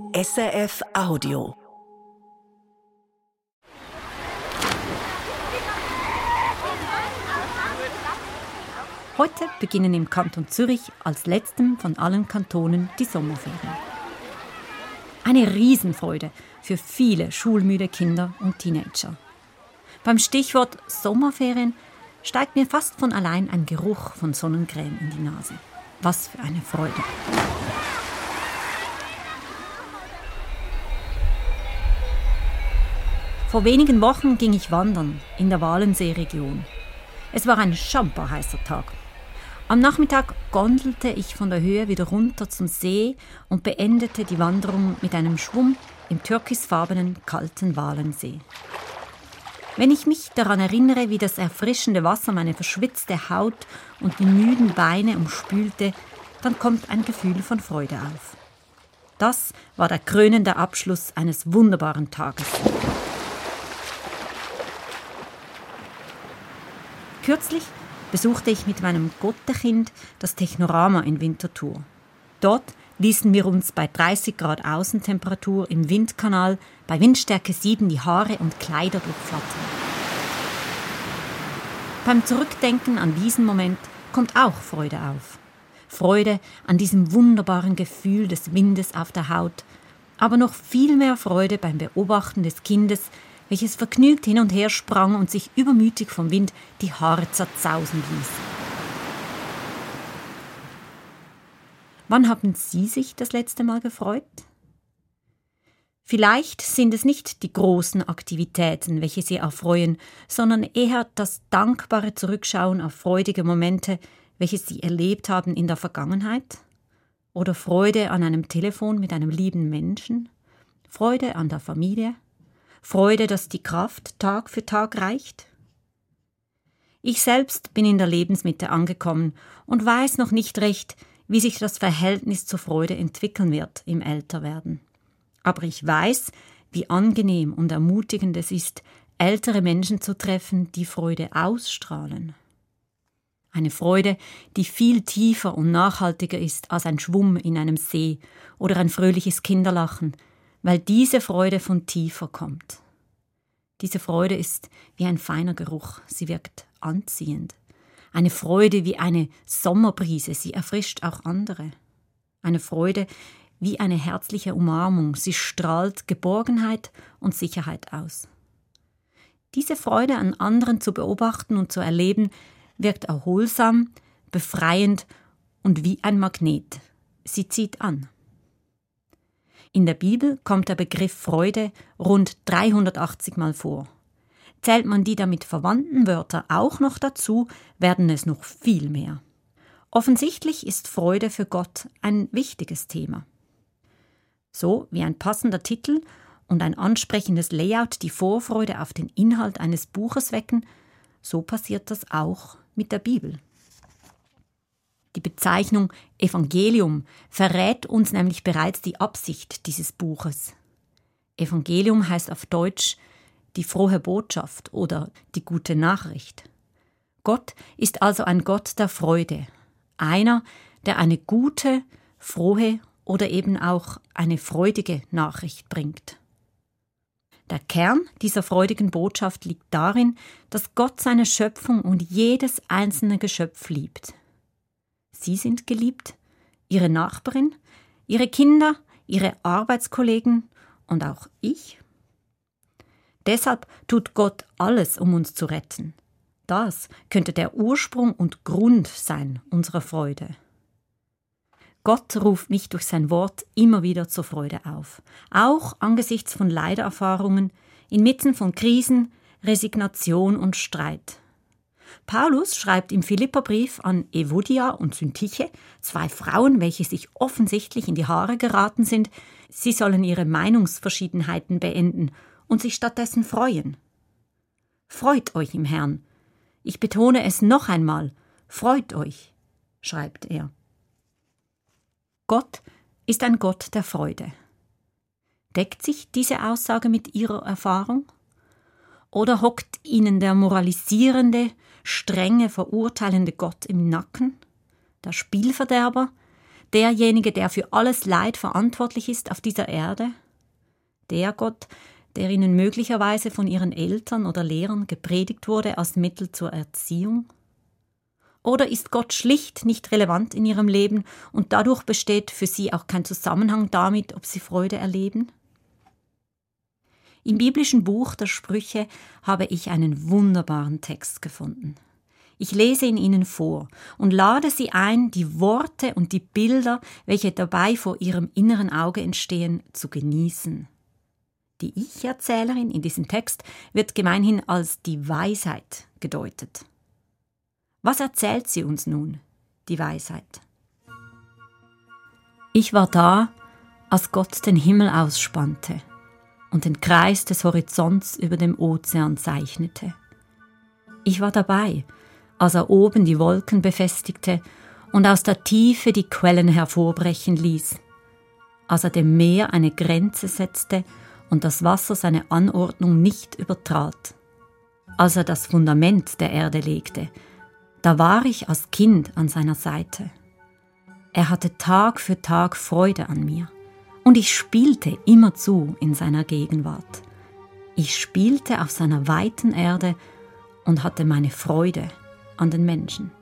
SRF Audio. Heute beginnen im Kanton Zürich als letztem von allen Kantonen die Sommerferien. Eine Riesenfreude für viele schulmüde Kinder und Teenager. Beim Stichwort Sommerferien steigt mir fast von allein ein Geruch von Sonnencreme in die Nase. Was für eine Freude! Vor wenigen Wochen ging ich wandern in der Walensee-Region. Es war ein schamperheißer Tag. Am Nachmittag gondelte ich von der Höhe wieder runter zum See und beendete die Wanderung mit einem Schwumm im türkisfarbenen, kalten Walensee. Wenn ich mich daran erinnere, wie das erfrischende Wasser meine verschwitzte Haut und die müden Beine umspülte, dann kommt ein Gefühl von Freude auf. Das war der krönende Abschluss eines wunderbaren Tages. Kürzlich besuchte ich mit meinem Gottekind das Technorama in Winterthur. Dort ließen wir uns bei 30 Grad Außentemperatur im Windkanal bei Windstärke 7 die Haare und Kleider durchflattern. Beim Zurückdenken an diesen Moment kommt auch Freude auf. Freude an diesem wunderbaren Gefühl des Windes auf der Haut, aber noch viel mehr Freude beim Beobachten des Kindes, welches vergnügt hin und her sprang und sich übermütig vom Wind die Haare zerzausen ließ. Wann haben Sie sich das letzte Mal gefreut? Vielleicht sind es nicht die großen Aktivitäten, welche Sie erfreuen, sondern eher das dankbare Zurückschauen auf freudige Momente, welche Sie erlebt haben in der Vergangenheit? Oder Freude an einem Telefon mit einem lieben Menschen? Freude an der Familie? Freude, dass die Kraft Tag für Tag reicht? Ich selbst bin in der Lebensmitte angekommen und weiß noch nicht recht, wie sich das Verhältnis zur Freude entwickeln wird im Älterwerden. Aber ich weiß, wie angenehm und ermutigend es ist, ältere Menschen zu treffen, die Freude ausstrahlen. Eine Freude, die viel tiefer und nachhaltiger ist als ein Schwumm in einem See oder ein fröhliches Kinderlachen, weil diese Freude von tiefer kommt. Diese Freude ist wie ein feiner Geruch, sie wirkt anziehend. Eine Freude wie eine Sommerbrise, sie erfrischt auch andere. Eine Freude wie eine herzliche Umarmung, sie strahlt Geborgenheit und Sicherheit aus. Diese Freude an anderen zu beobachten und zu erleben, wirkt erholsam, befreiend und wie ein Magnet. Sie zieht an. In der Bibel kommt der Begriff Freude rund 380 Mal vor. Zählt man die damit verwandten Wörter auch noch dazu, werden es noch viel mehr. Offensichtlich ist Freude für Gott ein wichtiges Thema. So wie ein passender Titel und ein ansprechendes Layout die Vorfreude auf den Inhalt eines Buches wecken, so passiert das auch mit der Bibel. Die Bezeichnung Evangelium verrät uns nämlich bereits die Absicht dieses Buches. Evangelium heißt auf Deutsch die frohe Botschaft oder die gute Nachricht. Gott ist also ein Gott der Freude, einer, der eine gute, frohe oder eben auch eine freudige Nachricht bringt. Der Kern dieser freudigen Botschaft liegt darin, dass Gott seine Schöpfung und jedes einzelne Geschöpf liebt. Sie sind geliebt, Ihre Nachbarin, Ihre Kinder, Ihre Arbeitskollegen und auch ich. Deshalb tut Gott alles, um uns zu retten. Das könnte der Ursprung und Grund sein unserer Freude. Gott ruft mich durch sein Wort immer wieder zur Freude auf, auch angesichts von Leidererfahrungen, inmitten von Krisen, Resignation und Streit. Paulus schreibt im Philipperbrief an Evodia und Syntyche, 2 Frauen, welche sich offensichtlich in die Haare geraten sind, sie sollen ihre Meinungsverschiedenheiten beenden und sich stattdessen freuen. Freut euch im Herrn. Ich betone es noch einmal, freut euch, schreibt er. Gott ist ein Gott der Freude. Deckt sich diese Aussage mit Ihrer Erfahrung? Oder hockt Ihnen der moralisierende, strenge, verurteilende Gott im Nacken? Der Spielverderber, derjenige, der für alles Leid verantwortlich ist auf dieser Erde? Der Gott, der ihnen möglicherweise von ihren Eltern oder Lehrern gepredigt wurde als Mittel zur Erziehung? Oder ist Gott schlicht nicht relevant in ihrem Leben und dadurch besteht für sie auch kein Zusammenhang damit, ob sie Freude erleben? Im biblischen Buch der Sprüche habe ich einen wunderbaren Text gefunden. Ich lese ihn Ihnen vor und lade Sie ein, die Worte und die Bilder, welche dabei vor Ihrem inneren Auge entstehen, zu genießen. Die Ich-Erzählerin in diesem Text wird gemeinhin als die Weisheit gedeutet. Was erzählt sie uns nun, die Weisheit? Ich war da, als Gott den Himmel ausspannte und den Kreis des Horizonts über dem Ozean zeichnete. Ich war dabei, als er oben die Wolken befestigte und aus der Tiefe die Quellen hervorbrechen ließ, als er dem Meer eine Grenze setzte und das Wasser seine Anordnung nicht übertrat, als er das Fundament der Erde legte. Da war ich als Kind an seiner Seite. Er hatte Tag für Tag Freude an mir und ich spielte immerzu in seiner Gegenwart. Ich spielte auf seiner weiten Erde und hatte meine Freude an den Menschen.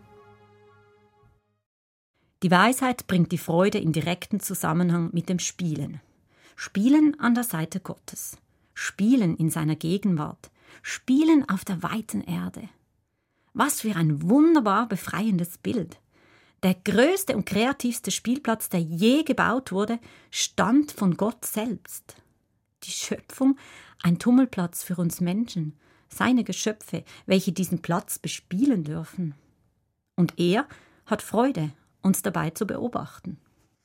Die Weisheit bringt die Freude in direkten Zusammenhang mit dem Spielen. Spielen an der Seite Gottes, Spielen in seiner Gegenwart, Spielen auf der weiten Erde. Was für ein wunderbar befreiendes Bild. Der größte und kreativste Spielplatz, der je gebaut wurde, stammt von Gott selbst. Die Schöpfung, ein Tummelplatz für uns Menschen, seine Geschöpfe, welche diesen Platz bespielen dürfen. Und er hat Freude, uns dabei zu beobachten.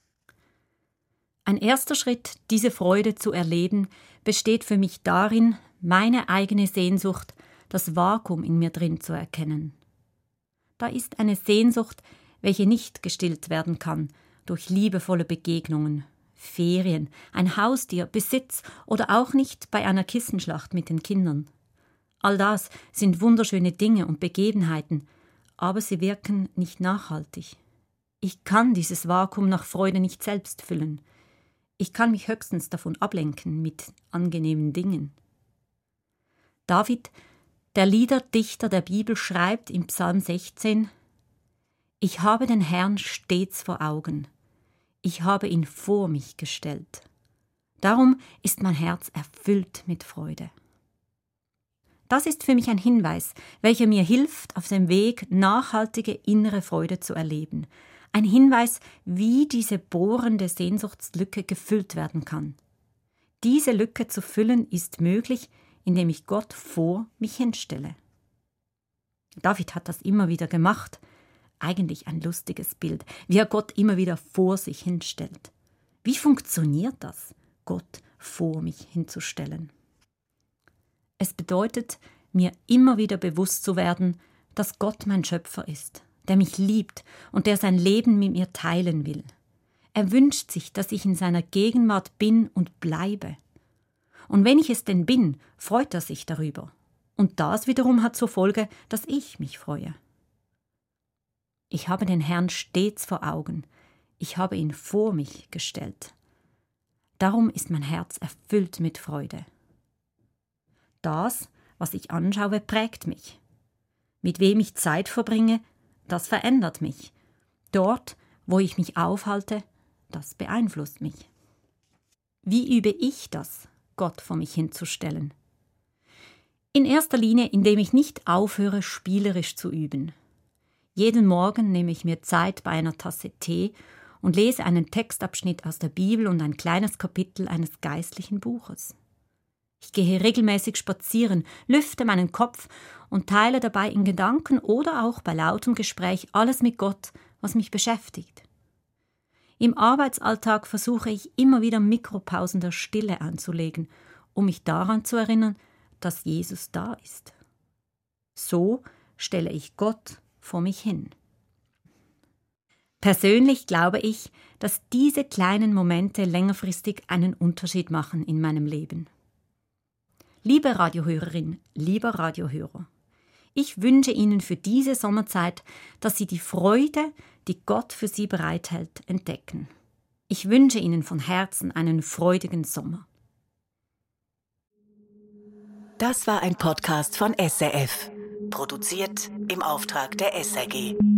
Ein erster Schritt, diese Freude zu erleben, besteht für mich darin, meine eigene Sehnsucht, das Vakuum in mir drin zu erkennen. Da ist eine Sehnsucht, welche nicht gestillt werden kann durch liebevolle Begegnungen, Ferien, ein Haustier, Besitz oder auch nicht bei einer Kissenschlacht mit den Kindern. All das sind wunderschöne Dinge und Begebenheiten, aber sie wirken nicht nachhaltig. Ich kann dieses Vakuum nach Freude nicht selbst füllen. Ich kann mich höchstens davon ablenken mit angenehmen Dingen. David, der Liederdichter der Bibel, schreibt im Psalm 16: Ich habe den Herrn stets vor Augen. Ich habe ihn vor mich gestellt. Darum ist mein Herz erfüllt mit Freude. Das ist für mich ein Hinweis, welcher mir hilft, auf dem Weg nachhaltige innere Freude zu erleben. Ein Hinweis, wie diese bohrende Sehnsuchtslücke gefüllt werden kann. Diese Lücke zu füllen ist möglich, indem ich Gott vor mich hinstelle. David hat das immer wieder gemacht. Eigentlich ein lustiges Bild, wie er Gott immer wieder vor sich hinstellt. Wie funktioniert das, Gott vor mich hinzustellen? Es bedeutet, mir immer wieder bewusst zu werden, dass Gott mein Schöpfer ist, der mich liebt und der sein Leben mit mir teilen will. Er wünscht sich, dass ich in seiner Gegenwart bin und bleibe. Und wenn ich es denn bin, freut er sich darüber. Und das wiederum hat zur Folge, dass ich mich freue. Ich habe den Herrn stets vor Augen. Ich habe ihn vor mich gestellt. Darum ist mein Herz erfüllt mit Freude. Das, was ich anschaue, prägt mich. Mit wem ich Zeit verbringe, das verändert mich. Dort, wo ich mich aufhalte, das beeinflusst mich. Wie übe ich das, Gott vor mich hinzustellen? In erster Linie, indem ich nicht aufhöre, spielerisch zu üben. Jeden Morgen nehme ich mir Zeit bei einer Tasse Tee und lese einen Textabschnitt aus der Bibel und ein kleines Kapitel eines geistlichen Buches. Ich gehe regelmäßig spazieren, lüfte meinen Kopf und teile dabei in Gedanken oder auch bei lautem Gespräch alles mit Gott, was mich beschäftigt. Im Arbeitsalltag versuche ich immer wieder Mikropausen der Stille einzulegen, um mich daran zu erinnern, dass Jesus da ist. So stelle ich Gott vor mich hin. Persönlich glaube ich, dass diese kleinen Momente längerfristig einen Unterschied machen in meinem Leben. Liebe Radiohörerin, lieber Radiohörer, Ich wünsche Ihnen für diese Sommerzeit, dass Sie die Freude, die Gott für Sie bereithält, entdecken. Ich wünsche Ihnen von Herzen einen freudigen Sommer. Das war ein Podcast von SRF, produziert im Auftrag der SRG.